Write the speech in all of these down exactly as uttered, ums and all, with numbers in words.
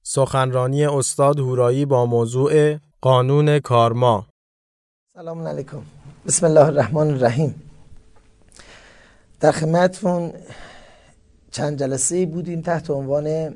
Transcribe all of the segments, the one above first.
سخنرانی استاد هورایی با موضوع قانون کارما. سلام علیکم. بسم الله الرحمن الرحیم. در خدمتتون چند جلسه بودیم تحت عنوان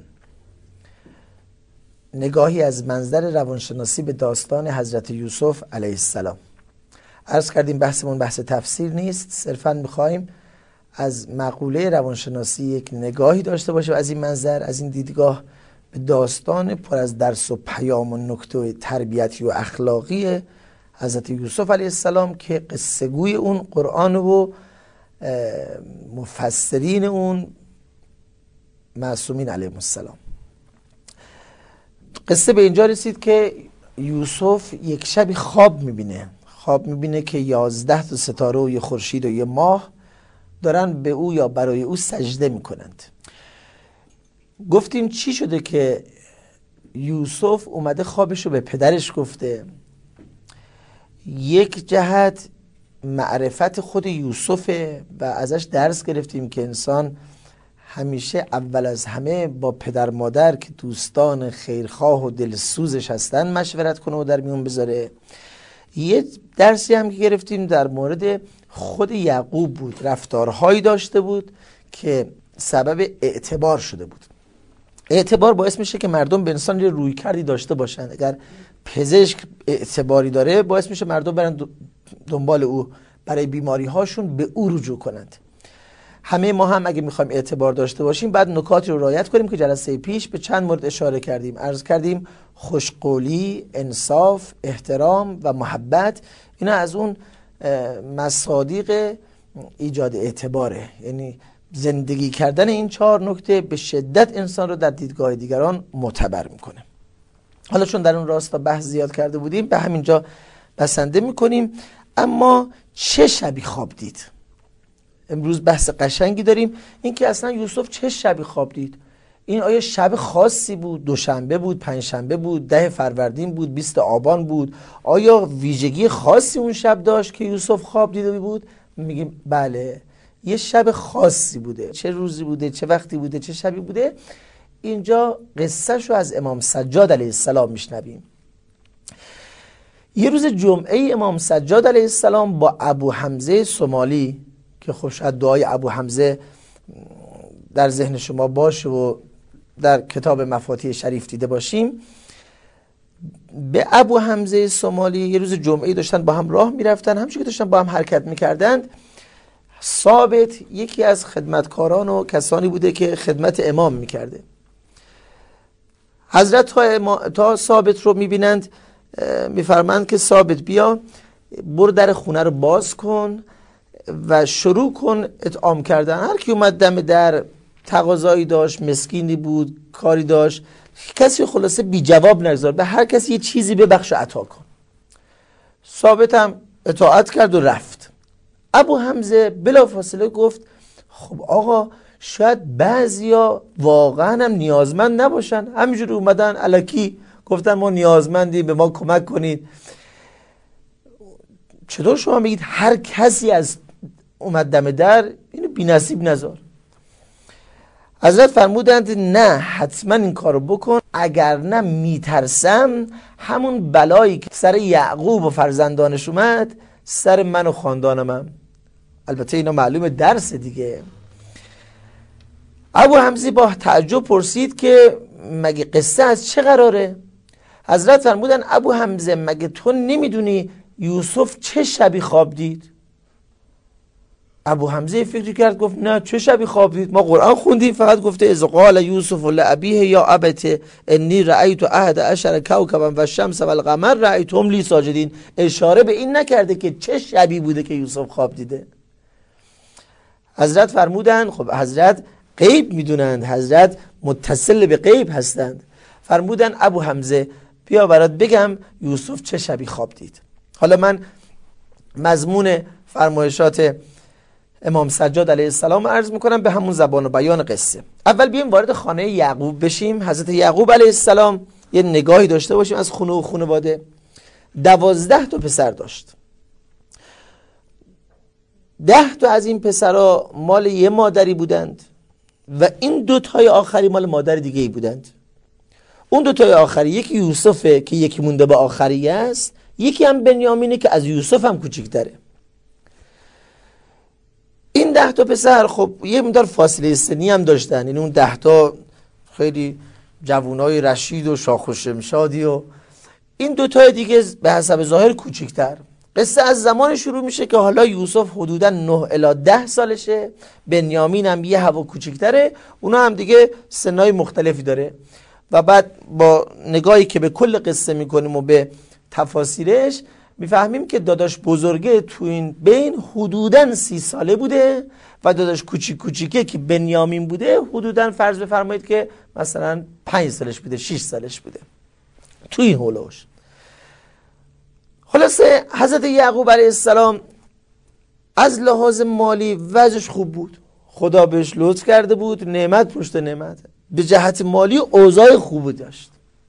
نگاهی از منظر روانشناسی به داستان حضرت یوسف علیه السلام. عرض کردیم بحثمون بحث تفسیر نیست، صرفاً میخوایم از مقوله روانشناسی یک نگاهی داشته باشیم از این منظر، از این دیدگاه به داستان پر از درس و پیام و نکته تربیتی و اخلاقی حضرت یوسف علیه السلام که قصه گوی اون قرآن و مفسرین اون معصومین علیهم السلام. قصه به اینجا رسید که یوسف یک شبی خواب میبینه خواب میبینه که یازده تا ستاره و یه خورشید و یه ماه دارن به او یا برای او سجده میکنند. گفتیم چی شده که یوسف اومده خوابشو به پدرش گفته؟ یک جهت معرفت خود یوسفه و ازش درس گرفتیم که انسان همیشه اول از همه با پدر مادر که دوستان خیرخواه و دلسوزش هستن مشورت کنه و در میون بذاره. یه درسی هم که گرفتیم در مورد خود یعقوب بود، رفتارهایی داشته بود که سبب اعتبار شده بود. اعتبار باعث میشه که مردم به انسان یه روی کردی داشته باشن. اگر پزشک اعتباری داره باعث میشه مردم برن دنبال او، برای بیماری هاشون به او رجوع کنند. همه ما هم اگه میخوایم اعتبار داشته باشیم بعد نکاتی رو رعایت کنیم که جلسه پیش به چند مورد اشاره کردیم. عرض کردیم خوشقولی، انصاف، احترام و محبت، اینا از اون مصادیق ایجاد اعتباره. یعنی زندگی کردن این چهار نکته به شدت انسان رو در دیدگاه دیگران معتبر میکنه. حالا چون در اون راستا بحث زیاد کرده بودیم به همینجا بسنده میکنیم. اما چه شبی خواب دید؟ امروز بحث قشنگی داریم، این که اصلا یوسف چه شبی خواب دید. این آیا شب خاصی بود؟ دوشنبه بود، پنجشنبه بود، ده فروردین بود، بیست آبان بود؟ آیا ویژگی خاصی اون شب داشت که یوسف خواب دیده بود؟ میگیم بله، یه شب خاصی بوده. چه روزی بوده، چه وقتی بوده، چه شبی بوده؟ اینجا قصه شو از امام سجاد علیه السلام میشنویم. یه روز جمعه امام سجاد علیه السلام با ابو حمزه سومالی که خب شاید دعای ابو حمزه در ذهن شما باشه و در کتاب مفاتیح شریف دیده باشیم، به ابو حمزه سومالی یه روز جمعه داشتن با هم راه میرفتن. همچون که داشتن با هم حرکت میکردند، ثابت یکی از خدمتکاران و کسانی بوده که خدمت امام میکرده. حضرت تا, اما... تا ثابت رو میبینند میفرمند که ثابت بیا برو در خونه رو باز کن و شروع کن اطعام کردن. هر کی اومد دم در تقاضایی داشت، مسکینی بود، کاری داشت، کسی خلاصه بی جواب نگذار، به هر کسی یه چیزی ببخش و عطا کن. ثابت هم اطاعت کرد و رفت. ابو حمزه بلافاصله گفت خب آقا شاید بعضیا واقعا هم نیازمند نباشن، همینجوری اومدن الکی گفتن ما نیازمندیم به ما کمک کنید. چطور شما میگید هر کسی از اومد دم در اینو بی نصیب نذار؟ حضرت فرمودند نه، حتما این کارو بکن، اگر نه میترسم همون بلایی که سر یعقوب و فرزندانش اومد سر من و خاندانم هم. البته اینا معلومه درس دیگه. ابو حمزه با تعجب پرسید که مگه قصه از چه قراره؟ حضرت فرمودن ابو حمزه مگه تو نمیدونی یوسف چه شبی خواب دید؟ ابو حمزه فکر کرد، گفت نه چه شبی خواب دید؟ ما قرآن خوندیم، فقط گفته اذ قال یوسف لابیه یا ابت انی رأیت احد عشر کوکبا و الشمس و القمر رأیتهم لی ساجدین. اشاره به این نکرده که چه شبی بوده که یوسف خواب دیده. حضرت فرمودن خب حضرت غیب میدونند، حضرت متصل به غیب هستند. فرمودن ابو حمزه بیا برات بگم یوسف چه شبی خواب دید. حالا من مضمون فرمایشات امام سجاد علیه السلام عرض میکنم به همون زبان و بیان قصه. اول بیایم وارد خانه یعقوب بشیم. حضرت یعقوب علیه السلام یه نگاهی داشته باشیم از خونه و خانواده. دوازده تا پسر داشت. ده تا از این پسرها مال یه مادری بودند و این دو تای آخری مال مادر دیگه ای بودند. اون دو تای آخری، یکی یوسفه که یکی مونده به آخری است، یکی هم بنیامینه که از یوسف هم کوچیک‌تره. این ده تا پسر خب یه مقدار فاصله سنی هم داشتن، یعنی اون ده تا خیلی جوانای رشید و شاخ و شمشادی و این دو تا دیگه به حسب ظاهر کوچیک‌تر. قصه از زمان شروع میشه که حالا یوسف حدودا نه الی ده سالشه، بنیامین هم یه هوا کوچیک‌تره، اونا هم دیگه سنای مختلفی داره و بعد با نگاهی که به کل قصه میکنیم و به تفاصیلش میفهمیم که داداش بزرگه تو این بین حدوداً سی ساله بوده و داداش کوچیک کوچیکه که بنیامین بوده حدوداً فرض بفرمایید که مثلا پنج سالش بوده، شش سالش بوده، تو این هولوش. خلاصه حضرت یعقوب علیه السلام از لحاظ مالی وضعش خوب بود، خدا بهش لطف کرده بود، نعمت پشت نعمت، به جهت مالی اوضاع خوبی داشت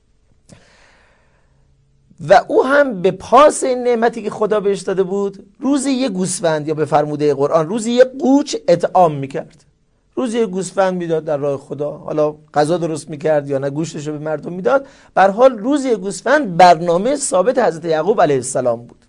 و او هم به پاس این نعمتی که خدا بهش داده بود روزی یه گوسفند، یا به فرموده قرآن روزی یه قوچ اطعام میکرد، روزی یه گوسفند میداد در راه خدا، حالا غذا درست میکرد یا نه گوشتش رو به مردم میداد، به هر حال روزی یه گوسفند برنامه ثابت حضرت یعقوب علیه السلام بود.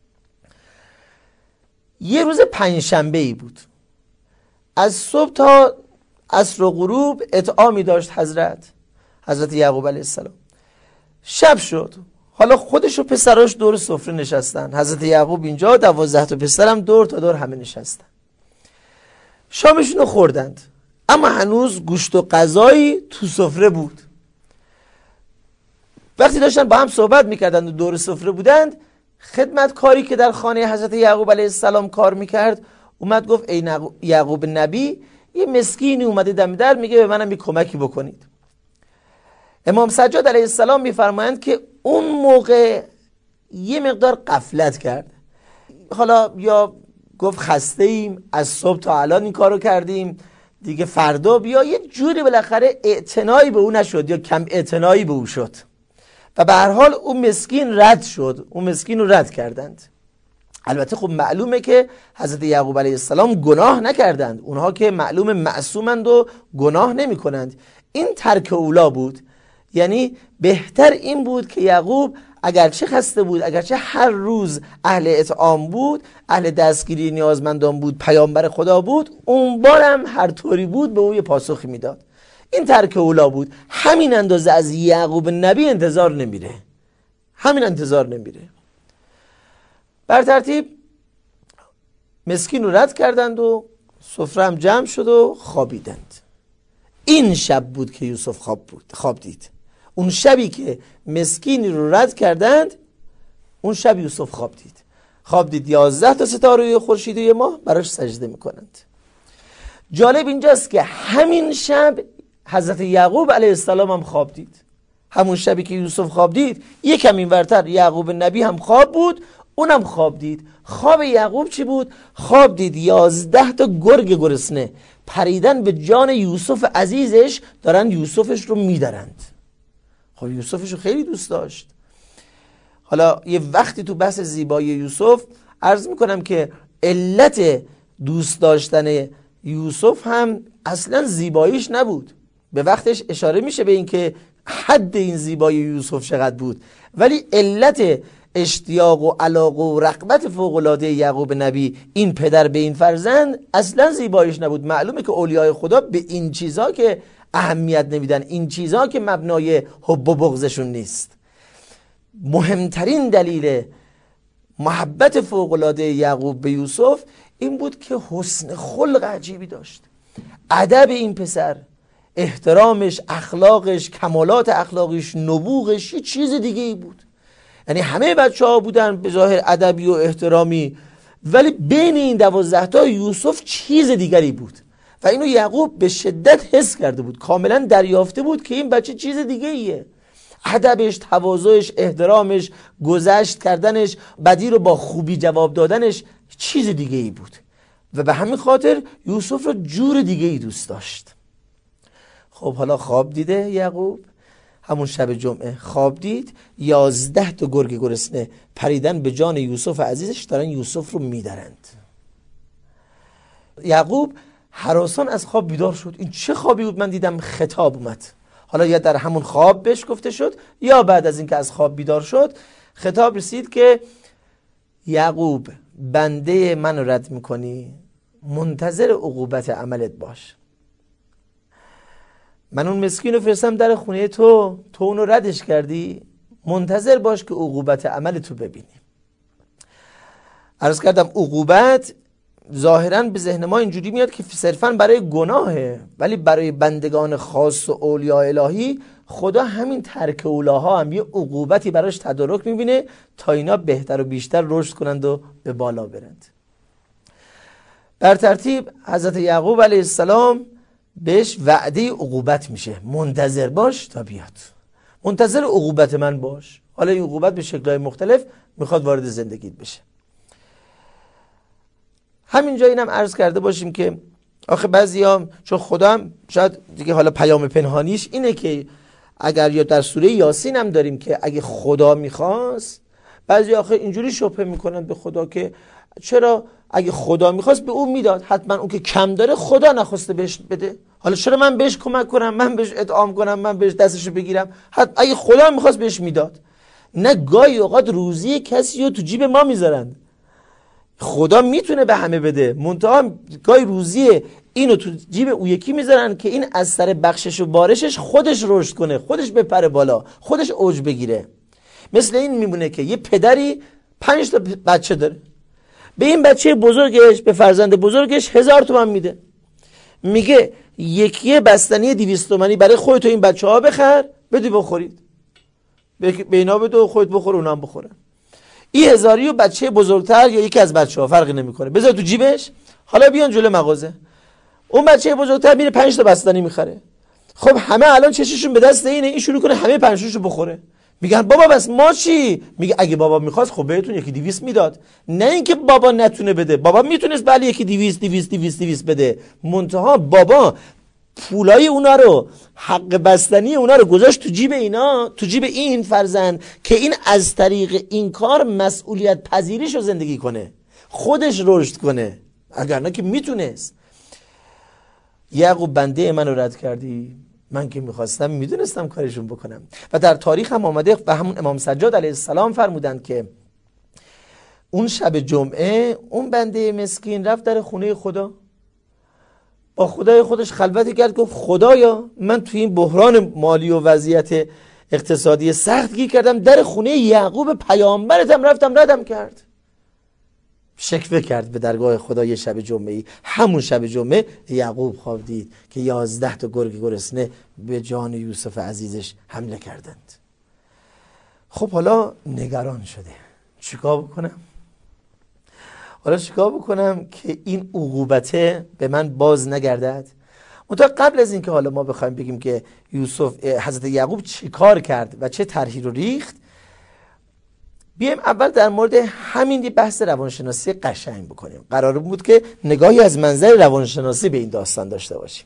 یه روز پنجشنبه ای بود، از صبح تا عصر و غروب اطعامی داشت حضرت حضرت یعقوب علیه السلام. شب شد، حالا خودش و پسراش دور سفره نشستن، حضرت یعقوب اینجا، دوازده تا پسرم دور تا دور همه نشستن، شامشون رو خوردند، اما هنوز گوشت و غذایی تو سفره بود. وقتی داشتن با هم صحبت میکردند و دور سفره بودند، خدمتکاری که در خانه حضرت یعقوب علیه السلام کار میکرد اومد گفت ای یعقوب نبی، یه مسکینی اومده دم در میگه به منم یه کمکی بکنید. امام سجاد علیه السلام میفرمایند که اون موقع یه مقدار غفلت کرد، حالا یا گفت خسته ایم از صبح تا الان این کارو کردیم دیگه فردا بیا، یه جوری بالاخره اعتنایی به او نشد یا کم اعتنایی به او شد و به هر حال اون مسکین رد شد، اون مسکین رو رد کردند. البته خب معلومه که حضرت یعقوب علیه السلام گناه نکردند، اونها که معلوم معصومند و گناه نمی کنند. این ترک اولا بود، یعنی بهتر این بود که یعقوب اگرچه خسته بود، اگرچه هر روز اهل اطعام بود، اهل دستگیری نیازمندان بود، پیامبر خدا بود، اون بارم هر طوری بود به او یه پاسخی میداد. این ترک اولا بود. همین اندازه از یعقوب نبی انتظار نمیره، همین انتظار نمیره. بر ترتیب مسکین رو رد کردند و سفره هم جمع شد و خوابیدند. این شب بود که یوسف خواب بود، خواب دید. اون شبی که مسکینی رو رد کردند، اون شب یوسف خواب دید. خواب دید یازده تا ستاره خورشید و یه ماه براش سجده میکنند. جالب اینجاست که همین شب حضرت یعقوب علیه السلام هم خواب دید. همون شبی که یوسف خواب دید، یکم اینورتر یعقوب نبی هم خواب بود، اونم خواب دید. خواب یعقوب چی بود؟ خواب دید یازده تا گرگ گرسنه پریدن به جان یوسف عزیزش، دارن یوسفش رو میدارند. خب یوسفش رو خیلی دوست داشت. حالا یه وقتی تو بحث زیبایی یوسف عرض میکنم که علت دوست داشتن یوسف هم اصلا زیباییش نبود. به وقتش اشاره میشه به این که حد این زیبایی یوسف چقدر بود، ولی علت اشتیاق و علاقه و رغبت فوق‌العاده یعقوب نبی این پدر به این فرزند اصلا زیباییش نبود. معلومه که اولیای خدا به این چیزها که اهمیت نمیدن، این چیزها که مبنای حب و بغضشون نیست. مهمترین دلیل محبت فوق‌العاده یعقوب به یوسف این بود که حسن خلق عجیبی داشت. ادب این پسر، احترامش، اخلاقش، کمالات اخلاقش، نبوغش یه چیز دیگه ای بود. یعنی همه بچه ها بودن به ظاهر ادبی و احترامی، ولی بین این دوازده تا یوسف چیز دیگری بود و اینو یعقوب به شدت حس کرده بود، کاملا دریافته بود که این بچه چیز دیگه ایه. ادبش، تواضعش، احترامش، گذشت کردنش، بدی رو با خوبی جواب دادنش چیز دیگه ای بود و به همین خاطر یوسف رو جور دیگه ای دوست داشت. خب حالا خواب دیده یعقوب، همون شب جمعه خواب دید یازده تا گرگ گرسنه پریدن به جان یوسف عزیزش، دارن یوسف رو میدارند. یعقوب هراسان از خواب بیدار شد. این چه خوابی بود؟ من دیدم خطاب اومد. حالا یا در همون خواب بهش گفته شد یا بعد از اینکه از خواب بیدار شد، خطاب رسید که یعقوب بنده منو رد میکنی، منتظر عقوبت عملت باش. من اون مسکین رو فرستم در خونه تو، تو اونو ردش کردی، منتظر باش که عقوبت عمل تو ببینی. عرض کردم عقوبت ظاهراً به ذهن ما اینجوری میاد که صرفاً برای گناهه، ولی برای بندگان خاص و اولیاء الهی خدا همین ترک اولاها هم یه عقوبتی براش تدارک میبینه تا اینا بهتر و بیشتر رشد کنند و به بالا برند. بر ترتیب حضرت یعقوب علیه السلام بهش وعده عقوبت میشه، منتظر باش تا بیاد، منتظر عقوبت من باش. حالا این عقوبت به شکل‌های مختلف میخواد وارد زندگیت بشه. همینجا اینم عرض کرده باشیم که آخه بعضیا چون خدا هم شاید دیگه حالا پیام پنهانیش اینه که اگر یا در سوره یاسین هم داریم که اگه خدا میخواست، بعضی آخه اینجوری شبهه میکنن به خدا که چرا اگه خدا میخواست به اون میداد، حتما اون که کم داره خدا نخواسته بهش بده، حالا چرا من بهش کمک کنم، من بهش اطعام کنم، من بهش دستشو بگیرم، حتی اگه خدا میخواست بهش میداد. نه، گاهی اوقات روزی کسی رو تو جیب ما میذارن، خدا میتونه به همه بده، منتها گاهی روزی اینو تو جیب او یکی میذارن که این از سر بخشش و بارشش خودش رشد کنه، خودش بپره بالا، خودش اوج بگیره. مثل این میمونه که یه پدری پنج تا بچه داره، به این بچه بزرگش، به فرزند بزرگش هزار تومن میده، میگه یکی بستنی دویست تومنی برای خودت و این بچه ها بخر بدی بخورید، به اینا بده و خودت بخور اونام بخورن. این هزاری و بچه بزرگتر یا یکی از بچه ها فرقی نمیکنه بذار تو جیبش، حالا بیان جلو مغازه، اون بچه بزرگتر میره پنج تا بستنی میخره. خب همه الان چششون به دست اینه، این شروع کنه همه پنجشو بخوره. میگن بابا بس ما چی؟ میگه اگه بابا میخواست خب بهتون یکی دویست میداد. نه اینکه بابا نتونه بده، بابا میتونست بله یکی دویست دویست دویست دویست بده، منتها بابا پولای اونا رو، حق بستنی اونا رو گذاشت تو جیب اینا، تو جیب این فرزند که این از طریق این کار مسئولیت پذیریش رو زندگی کنه، خودش رشد کنه، اگر نه که میتونست. یعقوب بنده منو رد کردی، من که میخواستم میدونستم کارشون بکنم. و در تاریخ هم آمده و همون امام سجاد علیه السلام فرمودند که اون شب جمعه اون بنده مسکین رفت در خونه خدا، با خدای خودش خلوتی کرد، گفت خدایا من توی این بحران مالی و وضعیت اقتصادی سخت گیر کردم، در خونه یعقوب پیامبرتم رفتم ردم کرد. شکوه کرد به درگاه خدا یه شب جمعه‌ای. همون شب جمعه یعقوب خواب دید که یازده تا گرگ گرسنه به جان یوسف عزیزش حمله کردند. خب حالا نگران شده، چیکار بکنم؟ حالا چیکار بکنم که این عقوبته به من باز نگردد؟ منتها قبل از این که حالا ما بخوایم بگیم که یوسف حضرت یعقوب چیکار کرد و چه طرحی رو ریخت، بیایم اول در مورد همین یه بحث روانشناسی قشنگ بکنیم. قرار بود که نگاهی از منظر روانشناسی به این داستان داشته باشیم.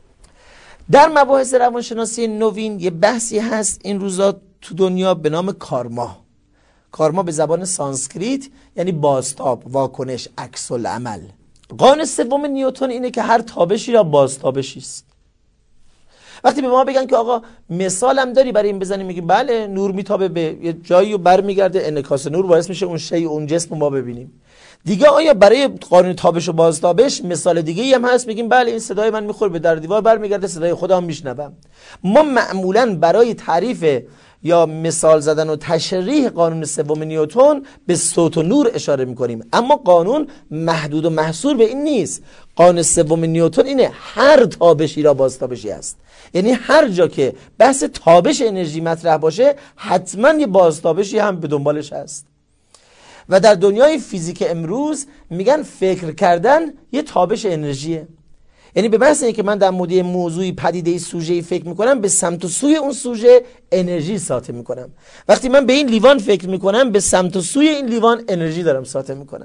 در مباحث روانشناسی نوین یه بحثی هست این روزا تو دنیا به نام کارما. کارما به زبان سانسکریت یعنی بازتاب، واکنش، عکس العمل. قانون سوم نیوتن اینه که هر تابشی را بازتابشی است. وقتی به ما بگن که آقا مثالم داری برای این بزنیم، میگیم بله، نور میتابه به یه جایی و برمیگرده، انعکاس نور باعث میشه اون شی اون جسم ما ببینیم. دیگه آیا برای قانون تابش و بازتابش مثال دیگه ای هم هست؟ میگیم بله، این صدای من میخوره به در دیوار برمیگرده، صدای خودم میشنوم. ما معمولا برای تعریف یا مثال زدن و تشریح قانون سوم نیوتن به صوت و نور اشاره میکنیم، اما قانون محدود و محصور به این نیست. قانون سوم نیوتن اینه هر تابشی را بازتابشی است، یعنی هر جا که بحث تابش انرژی مطرح باشه حتما یه بازتابشی هم به دنبالش هست. و در دنیای فیزیک امروز میگن فکر کردن یه تابش انرژیه، یعنی به بحث اینه که من در مورد موضوعی، پدیده‌ای، سوژه‌ای فکر میکنم، به سمت و سوی اون سوژه انرژی ساطع میکنم. وقتی من به این لیوان فکر میکنم، به سمت و سوی این لیوان انرژی دارم ساطع میکنم.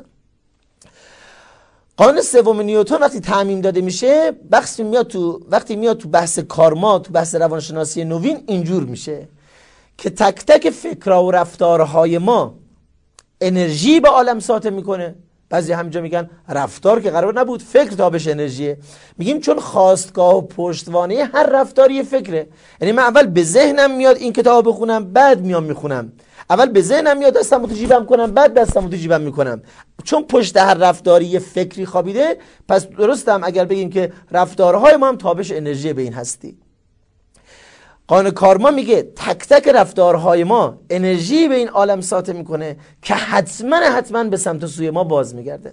قانون سوم نیوتن وقتی تعمیم داده میشه، وقتی میاد تو وقتی میاد تو بحث کارما، تو بحث روانشناسی نوین اینجور میشه که تک تک فکرها و رفتارهای ما انرژی به عالم ساطع میکنه. بعضی همینجا میگن رفتار که قرار نبود، فکر تابش انرژیه. میگیم چون خواستگاه و پشتوانه هر رفتاری یه فکره. یعنی من اول به ذهنم میاد این کتاب بخونم، بعد میام میخونم. اول به ذهنم میاد دستمو تو جیبم کنم، بعد دستمو تو جیبم میکنم. چون پشت هر رفتاری یه فکری خوابیده، پس درستم اگر بگیم که رفتارهای ما هم تابش انرژی به این هستی. قانون کارما میگه تک تک رفتارهای ما انرژی به این عالم ساطع میکنه که حتما حتما به سمت سوی ما باز میگردد.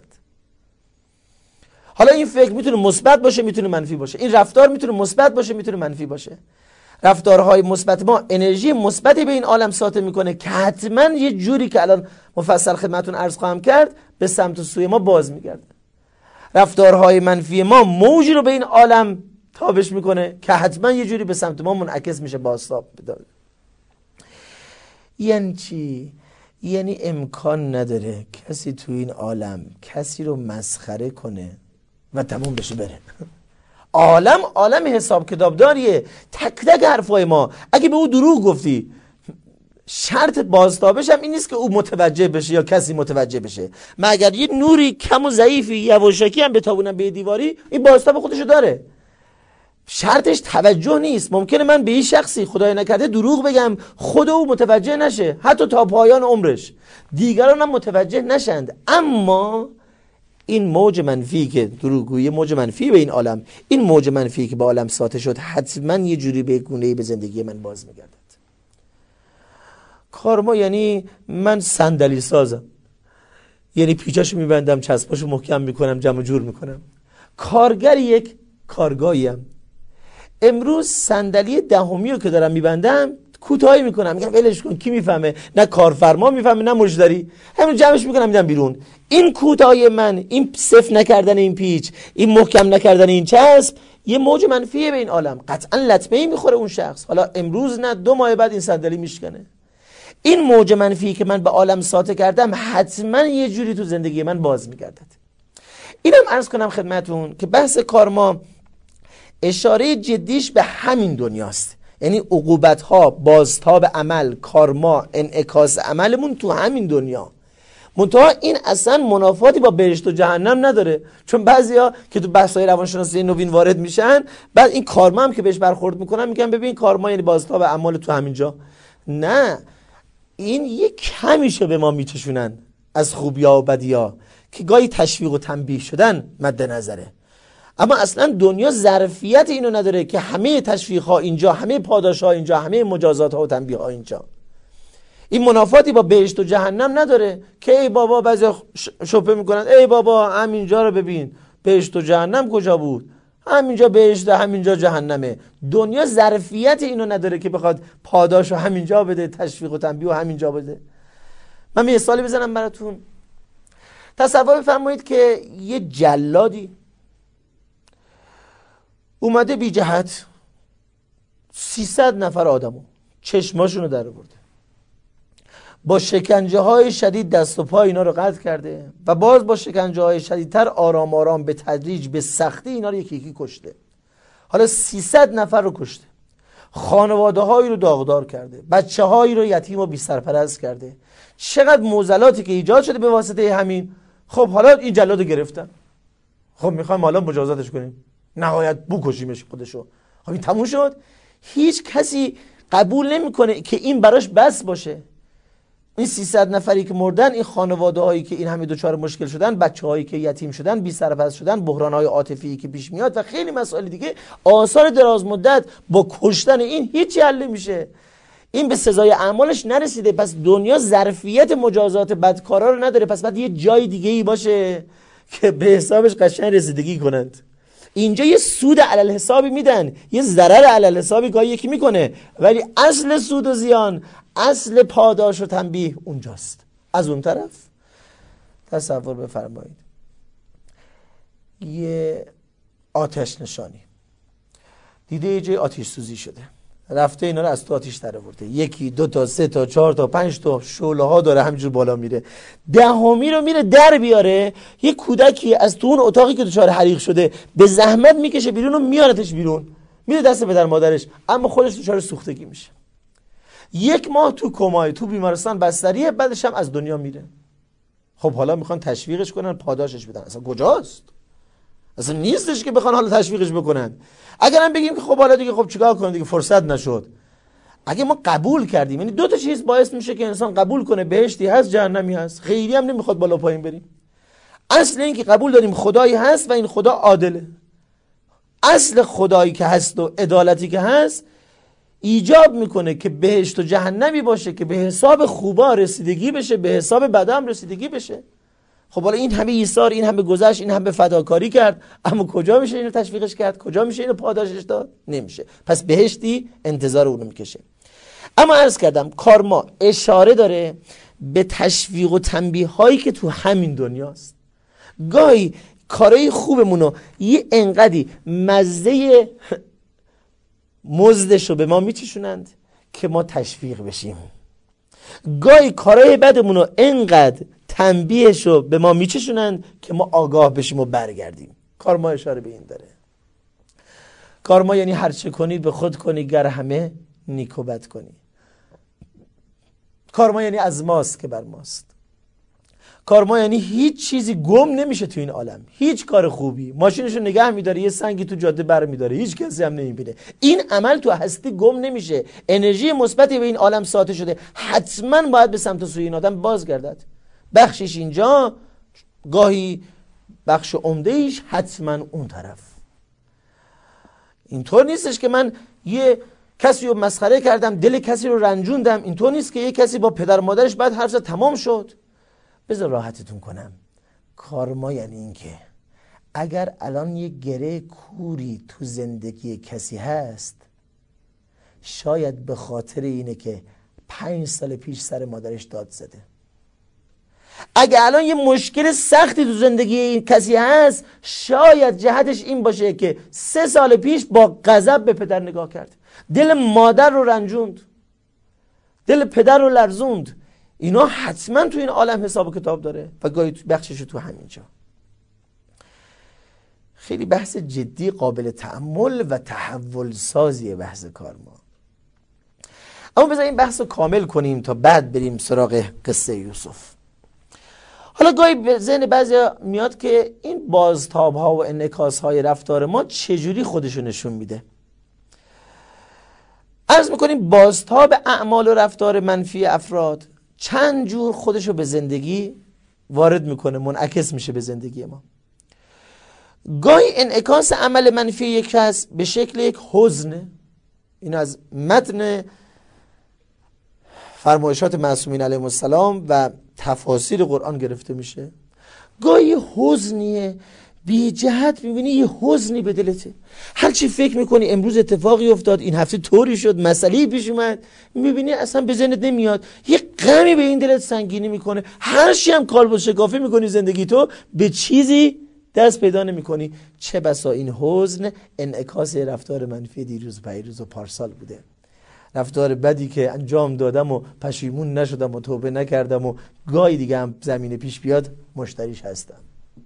حالا این فکر میتونه مثبت باشه، میتونه منفی باشه. این رفتار میتونه مثبت باشه، میتونه منفی باشه. رفتارهای مثبت ما انرژی مثبتی به این عالم ساطع میکنه که حتما یه جوری که الان مفصل خدمتتون عرض خواهم کرد به سمت سوی ما باز میگرده. رفتارهای منفی ما موجی رو به این عالم تابش میکنه که حتما یه جوری به سمت ما منعکس میشه، بازتاب بده. یعنی چی؟ یعنی امکان نداره کسی تو این عالم کسی رو مسخره کنه و تموم بشه بره. عالم عالم حساب کتاب داریه. تک تک حرفای ما اگه به او دروغ گفتی، شرط بازتابش هم این نیست که او متوجه بشه یا کسی متوجه بشه. من اگر یه نوری کم و ضعیفی یواشکی هم بتابونم به دیواری، این بازتاب خودشو داره. شرطش توجه نیست. ممکنه من به این شخصی خدای نکرده دروغ بگم، خود او متوجه نشه حتی تا پایان عمرش، دیگران هم متوجه نشند، اما این موج منفی که دروغگویی موج منفی به این عالم، این موج منفی که به عالم ساطع شد حتما یه جوری به گونه‌ای به زندگی من باز میگردد. کارما یعنی من صندلی سازم، یعنی پیچاشو میبندم، چسباشو محکم میکنم، جمع جور میکنم. کارگر یک کارگاهیم. امروز صندلی دهمی رو که دارم میبندم کوتاهی میکنم، میگم ولش کن، کی میفهمه؟ نه کارفرما میفهمه نه مشتری. همین جمعش میکنم میدم بیرون. این کوتاهی من، این صفر نکردن این پیچ، این محکم نکردن این چسب، یه موج منفیه به این عالم. قطعا لطمه‌ای میخوره اون شخص. حالا امروز نه، دو ماه بعد این صندلی میشکنه. این موج منفی که من به عالم ساطع کردم حتما یه جوری تو زندگی من باز میگردد. اینم عرض کنم خدمتون که بحث کارما اشاره جدیش به همین دنیاست. یعنی عقوبت ها، بازتاب عمل، کارما، انعکاس عملمون تو همین دنیا. منتها این اصلا منافاتی با بهشت و جهنم نداره. چون بعضیا که تو بحث‌های روانشناسی نوین وارد میشن، بعد این کارما هم که بهش برخورد میکنن میگن ببین کارما یعنی بازتاب اعمال تو همینجا. نه، این یک کمیشو به ما میچشونن از خوبیا و بدیا که گاهی تشویق و تنبیه شدن مد نظره. اما اصلا دنیا ظرفیت اینو نداره که همه تشویق ها اینجا، همه پاداش ها اینجا، همه مجازات ها و تنبیه ها اینجا. این منافاتی با بهشت و جهنم نداره که ای بابا بعضی شپه میکنن ای بابا همینجا رو ببین، بهشت و جهنم کجا بود؟ همینجا بهشت، همینجا جهنمه. دنیا ظرفیت اینو نداره که بخواد پاداش رو همینجا بده، تشویق و تنبیه رو همینجا بده. من یه مثالی بزنم براتون. تصور بفرمایید که یه جلادی اومده بی جهت سیصد نفر آدمو چشماشونو در آورده، با شکنجه های شدید دست و پای اینا رو قطع کرده و باز با شکنجه های شدیدتر آرام آرام به تدریج به سختی اینا رو یکی یکی کشته. حالا سیصد نفر رو کشته، خانواده هایی رو داغدار کرده، بچه هایی رو یتیم و بی سرپرست کرده. چقدر معضلاتی که ایجاد شده به واسطه همین. خب حالا این جلاد رو گرفتن، خب میخوایم حالا مجازاتش کنیم، نهایت بکشیمش خودشو. خب این تموم شد. هیچ کسی قبول نمیکنه که این براش بس باشه. این سیصد نفری که مردن، این خانواده هایی که این همه دچار مشکل شدن، بچه هایی که یتیم شدن، بی سرپرست شدن، بحران های عاطفی که پیش میاد و خیلی مسائل دیگه، آثار دراز مدت با کشتن این هیچ حل نمیشه. این به سزای اعمالش نرسیده، پس دنیا ظرفیت مجازات بدکارا رو نداره. پس باید یه جای دیگه ای باشه که به حسابش قشنگ رسیدگی کنند. اینجا یه سود علل حسابی میدن، یه ضرر علل حسابی گاهی یکی میکنه، ولی اصل سود و زیان، اصل پاداش و تنبیه اونجاست. از اون طرف تصور بفرمایید یه آتش نشانی دیده یه جای آتش سوزی شده، رفته اینا رو از تو آتش در آورده، یکی دو تا سه تا چهار تا پنج تا شعله ها داره همینجور بالا میره، دهمی رو میره در بیاره. یه کودکی از تو اون اتاقی که دچار حریق شده به زحمت میکشه بیرون و میارتش بیرون، میره دست پدر مادرش، اما خودش دچار سوختگی میشه. یک ماه تو کمای، تو بیمارستان بستریه، بعدش هم از دنیا میره. خب حالا میخوان تشویقش کنن، پاداشش بدن. اصلا کجاست؟ اصلا نیستش که بخوان حالا تشویقش بکنن. اگرم بگیم که خب حالا دیگه خب چیکار کنیم دیگه، فرصت نشد. اگه ما قبول کردیم، یعنی دو تا چیز باعث میشه که انسان قبول کنه بهشتی هست جهنمی هست، خیلی هم نمیخواد بالا پایین بریم. اصل این که قبول داریم خدایی هست و این خدا عادله. اصل خدایی که هست و عدالتی که هست ایجاب میکنه که بهشت و جهنمی باشه که به حساب خوبا رسیدگی بشه، به حساب بدا هم رسیدگی بشه. خب حالا این همه ایثار، این همه گذشت، این همه فداکاری کرد، اما کجا میشه اینو تشویقش کرد؟ کجا میشه اینو پاداشش داد؟ نمیشه. پس بهشتی انتظار اونو میکشه. اما عرض کردم کارما اشاره داره به تشویق و تنبیه هایی که تو همین دنیاست. گاهی کارهای خوبمونو یه انقدی مزه مزدشو به ما میچشونند که ما تشویق بشیم. گاهی کارهای بدمونو انقدر تنبیهشو به ما میچشونند که ما آگاه بشیم و برگردیم. کارما اشاره به این داره. کارما یعنی هرچه کنید به خود کنی گر همه نیک و بد کنی. کارما یعنی از ماست که بر ماست. کارما یعنی هیچ چیزی گم نمیشه تو این عالم. هیچ کار خوبی ماشینشو نگه میداره، یه سنگی تو جاده بر میداره، هیچ کسی هم نمیبینه. این عمل تو هستی گم نمیشه. انرژی مثبتی به این عالم ساطع شده، حتما باید به سمت سوی این آدم بازگردد. بخشش اینجا، گاهی بخش عمده ایش حتما اون طرف. اینطور نیستش که من یه کسی رو مسخره کردم، دل کسی رو رنجوندم. اینطور نیست که یه کسی با پدر مادرش بعد حرف زد تمام شد. بذار راحتتون کنم. کارما یعنی این که اگر الان یه گره کوری تو زندگی کسی هست، شاید به خاطر اینه که پنج سال پیش سر مادرش داد زده. اگه الان یه مشکل سختی تو زندگی این کسی هست، شاید جهتش این باشه که سه سال پیش با غضب به پدر نگاه کرد، دل مادر رو رنجوند، دل پدر رو لرزوند. اینا حتما تو این عالم حساب و کتاب داره و گاهی بخشش تو همینجا. خیلی بحث جدی، قابل تأمل و تحول سازی بحث کارما. اما بذار این بحث رو کامل کنیم تا بعد بریم سراغ قصه یوسف. حالا گاهی به ذهن بعضی میاد که این بازتاب ها و انعکاس های رفتار ما چجوری خودشو نشون میده. عرض میکنیم بازتاب اعمال و رفتار منفی افراد چند جور خودشو به زندگی وارد میکنه، منعکس میشه به زندگی ما. گاهی انعکاس عمل منفی یک کس به شکل یک حزن، این از متن فرمایشات معصومین علیهم السلام و تفاسیر قرآن گرفته میشه. گاهی حزنیه، بی جهت میبینی یه حزنی به دلته، هر چی فکر میکنی امروز اتفاقی افتاد، این هفته طوری شد، مسئله‌ای پیش اومد، میبینی اصلا به ذهنت نمیاد، یه غمی به این دلت سنگینی میکنه. هر چی هم کالبد شکافی میکنی زندگی تو، به چیزی دست پیدا نمیکنی. چه بسا این حزن انعکاس رفتار منفی دیروز پیروز و پارسال بوده، رفتار بدی که انجام دادم و پشیمون نشدم و توبه نکردم و گاهی دیگه هم زمینه پیش بیاد مشتریش هستم.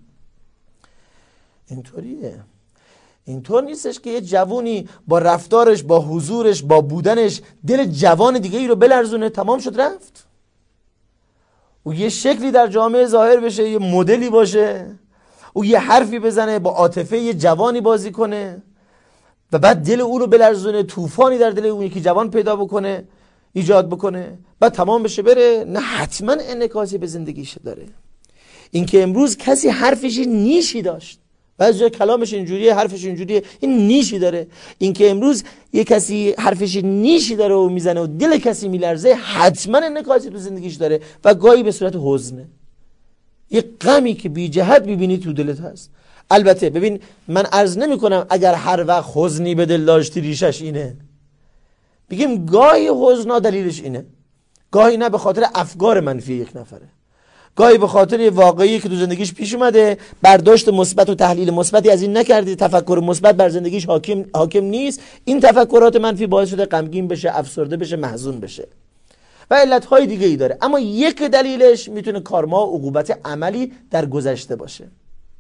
اینطوریه. اینطور نیستش که یه جوونی با رفتارش، با حضورش، با بودنش دل جوان دیگه ای رو بلرزونه، تمام شد رفت. او یه شکلی در جامعه ظاهر بشه، یه مدلی باشه، او یه حرفی بزنه، با عاطفه یه جوانی بازی کنه و بعد دل او رو بلرزونه، طوفانی در دل اون یکی جوان پیدا بکنه، ایجاد بکنه، بعد تمام بشه بره. نه، حتما انعکاسی به زندگیش داره. این که امروز کسی حرفش نیشی داشت، بعضی جا کلامش اینجوریه، حرفش اینجوریه، این نیشی داره. این که امروز یه کسی حرفش نیشی داره و میزنه و دل کسی میلرزه، حتما انعکاسی تو زندگیش داره و گاهی به صورت حزنه، یه غمی که بی جهت ببینی تو دلت هست. البته ببین، من عرض نمی کنم اگر هر وقت حزنی به دل داشتی ریشش اینه، بگیم گاهی حزنا دلیلش اینه، گاهی نه به خاطر افکار منفی یک نفره، گاهی به خاطر یه واقعی که تو زندگیش پیش اومده، برداشت مثبت و تحلیل مثبتی از این نکردی، تفکر مثبت بر زندگیش حاکم حاکم نیست، این تفکرات منفی باعث شده غمگین بشه، افسرده بشه، محزون بشه و علتهای دیگه ای داره. اما یک دلیلش میتونه کارما و عقوبت عملی در گذشته باشه.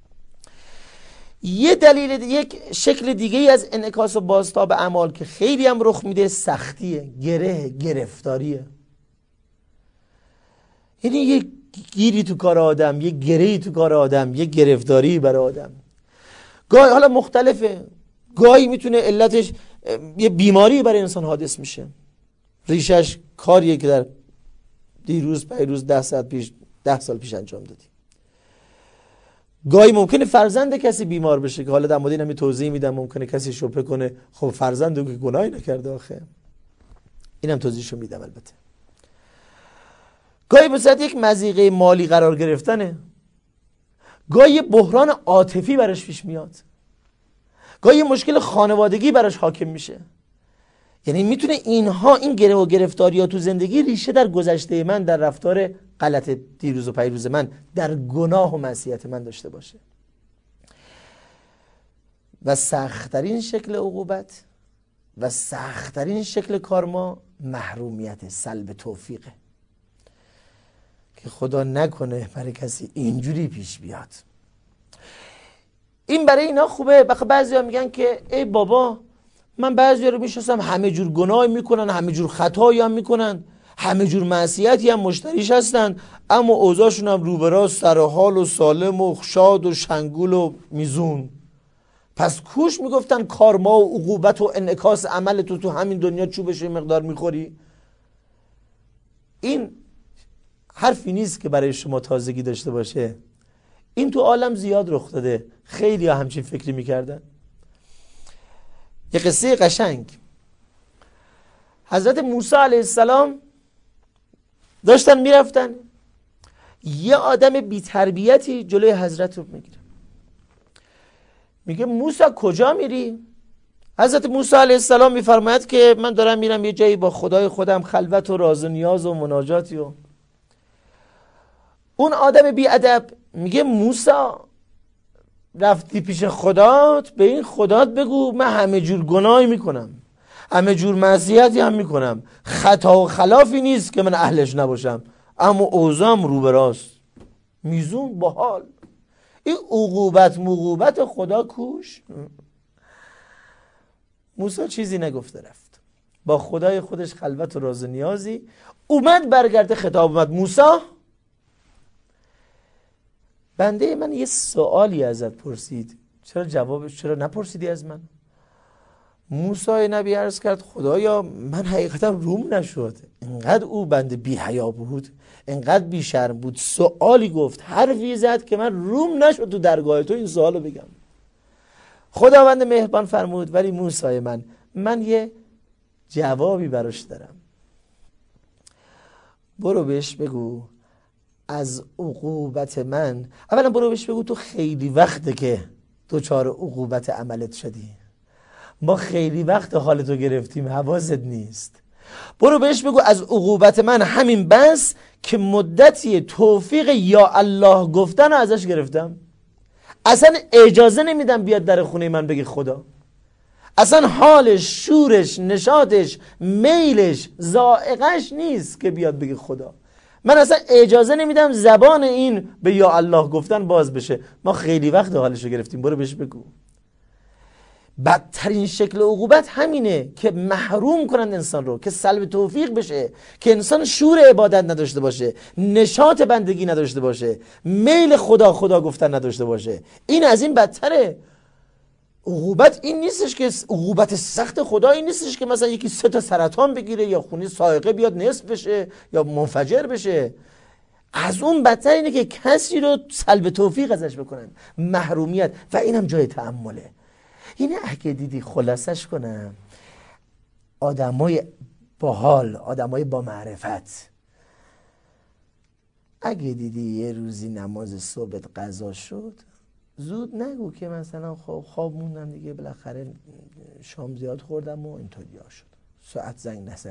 یه دلیل، یک شکل دیگه ای از انعکاس و بازتاب اعمال که خیلی هم رخ میده، سختیه، گره، گرفتاریه. یعنی یه گیری تو کار آدم، یه گرهی تو کار آدم، یه گرفتاری برای آدم. گاهی حالا مختلفه، گاهی میتونه علتش یه بیماری برای انسان حادث میشه، ریشش کاریه که در دیروز پیروز ده ساعت پیش ده سال پیش انجام دادی. گاهی ممکنه فرزند کسی بیمار بشه که حالا در مورد اینم توضیح میدم. ممکنه کسی شبهه کنه خب فرزند او که گناهی نکرده آخه، اینم توضیحشو میدم البته. گاهی به صورت یک مضیقه مالی قرار گرفتنه، گاهی بحران عاطفی براش پیش میاد، گاهی مشکل خانوادگی براش حاکم میشه. یعنی میتونه اینها، این گره و گرفتاری ها تو زندگی ریشه در گذشته من، در رفتار غلط دیروز و پیروز من، در گناه و معصیت من داشته باشه. و سخت‌ترین شکل عقوبت و سخت‌ترین شکل کارما محرومیت، سلب توفیقه که خدا نکنه برای کسی اینجوری پیش بیاد. این برای اینا خوبه. بخاطر بعضیا میگن که ای بابا من بعضیا رو میشناسم همه جور گناه میکنن، همه جور خطایی هم میکنن، همه جور معصیتی هم مشتریش هستن، اما اوضاعشون هم رو به راست، سر حال و سالم و شاد و شنگول و میزون. پس کوش میگفتن کارما و عقوبت و انعکاس عمل تو تو همین دنیا چوبش مقدار میخوری. این حرفی نیست که برای شما تازگی داشته باشه، این تو عالم زیاد رخ داده، خیلی ها همچین فکری میکردن. یه قصه قشنگ، حضرت موسی علیه السلام داشتن میرفتن، یه آدم بی تربیتی جلوی حضرت رو میگیره، میگه موسی کجا میری؟ حضرت موسی علیه السلام میفرماید که من دارم میرم یه جایی با خدای خودم خلوت و راز و نیاز و مناجاتی. و اون آدم بی ادب میگه موسی رفتی پیش خدات، به این خدات بگو من همه جور گناهی میکنم، همه جور معصیتی هم میکنم، خطا و خلافی نیست که من اهلش نباشم، اما اوضاعم رو به راست، میزون باحال. این عقوبت مقوبت خدا کوش. موسی چیزی نگفته رفت، با خدای خودش خلوت و راز و نیازی. اومد برگرده خطاب اومد، موسی بنده من یه سوالی ازت پرسید، چرا جوابش چرا نپرسیدی از من؟ موسی نبی عرض کرد خدایا من حقیقتا روم نشد، انقدر او بنده بی حیا بود، انقدر بی شرم بود، سوالی گفت، حرفی زد که من روم نشد تو درگاه تو این سوالو بگم. خداوند مهربان فرمود ولی موسی من من یه جوابی براش دارم، برو بهش بگو از عقوبت من، اولا برو بهش بگو تو خیلی وقته که دوچار عقوبت عملت شدی، ما خیلی وقت حالتو گرفتیم حواست نیست. برو بهش بگو از عقوبت من همین بس که مدتی توفیق یا الله گفتن رو ازش گرفتم، اصلا اجازه نمیدم بیاد در خونه من بگه خدا، اصلا حالش، شورش، نشاطش، میلش، ذائقش نیست که بیاد بگه خدا. من اصلا اجازه نمیدم زبان این به یا الله گفتن باز بشه، ما خیلی وقت حالشو گرفتیم، برو بهش بگو. بدترین شکل عقوبت همینه که محروم کنند انسان رو، که سلب توفیق بشه، که انسان شور عبادت نداشته باشه، نشاط بندگی نداشته باشه، میل خدا خدا گفتن نداشته باشه. این از این بدتره. عقوبت این نیستش که عقوبت سخت خدا این نیستش که مثلا یکی سه تا سرطان بگیره یا خونی سائقه بیاد نصف بشه یا منفجر بشه. از اون بدتر اینه که کسی رو سلب توفیق ازش بکنن، محرومیت. و اینم جای تأمله. اینه اگه دیدی خلاصش کنم، آدمای باحال، آدمای با معرفت، اگه دیدی یه روزی نماز صبح قضا شد، زود نگو که مثلا خواب خواب موندم دیگه، بالاخره شام زیاد خوردم و اینطوری ها شد، ساعت زنگ نزد.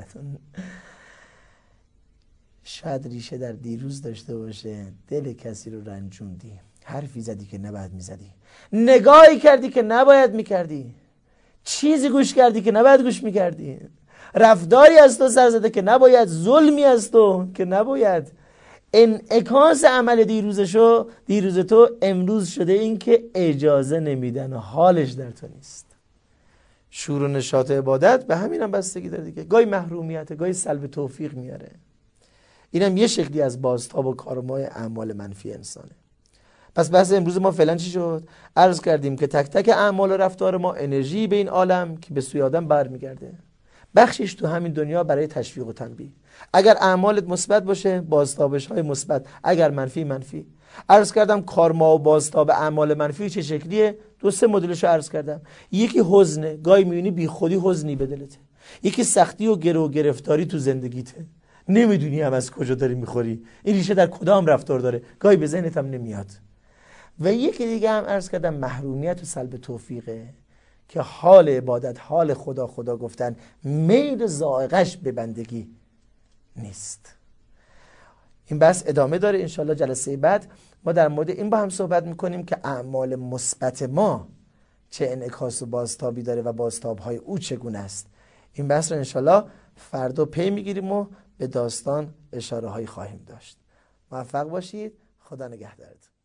شاید ریشه در دیروز داشته باشه، دل کسی رو رنجوندی، حرفی زدی که نباید میزدی، نگاهی کردی که نباید میکردی، چیزی گوش کردی که نباید گوش میکردی، رفتاری از تو سر زده که نباید، ظلمی از تو که نباید. انعکاس عمل دیروزشو دیروز تو امروز شده این که اجازه نمیدن، حالش در تو نیست. شور و نشاط عبادت به همین هم بستگی داره دیگه. گاهی محرومیت، گاهی سلب توفیق میاره. اینم یه شکلی از بازتاب و کارمای اعمال منفی انسانه. پس بحث امروز ما فعلا چی شد؟ عرض کردیم که تک تک اعمال و رفتار ما انرژی به این عالم که به سوی آدم برمیگرده، بخشش تو همین دنیا برای تشویق و تنبیه. اگر اعمالت مثبت باشه بازتابش های مثبت، اگر منفی منفی. عرض کردم کارما و بازتاب اعمال منفی چه شکلیه؟ دو سه مدلشو عرض کردم. یکی حزنه، گاهی میبینی بی خودی حزنی به دلته. یکی سختی و گرو گرفتاری تو زندگیته، نمیدونی هم از کجا داری میخوری، این ریشه در کدام رفتار داره، گاهی به ذهنت هم نمیاد. و یکی دیگه هم عرض کردم محرومیت و سلب توفیقه که حال عبادت، حال خدا خدا گفتن، میل ذائقه‌اش به بندگی نیست. این بحث ادامه داره، انشالله جلسه بعد ما در مورد این با هم صحبت میکنیم که اعمال مثبت ما چه انعکاس و بازتابی داره و بازتابهای او چگونه است. این بحث رو انشالله فردا پی میگیریم و به داستان اشاره هایی خواهیم داشت. موفق باشید. خدا نگهدارتون.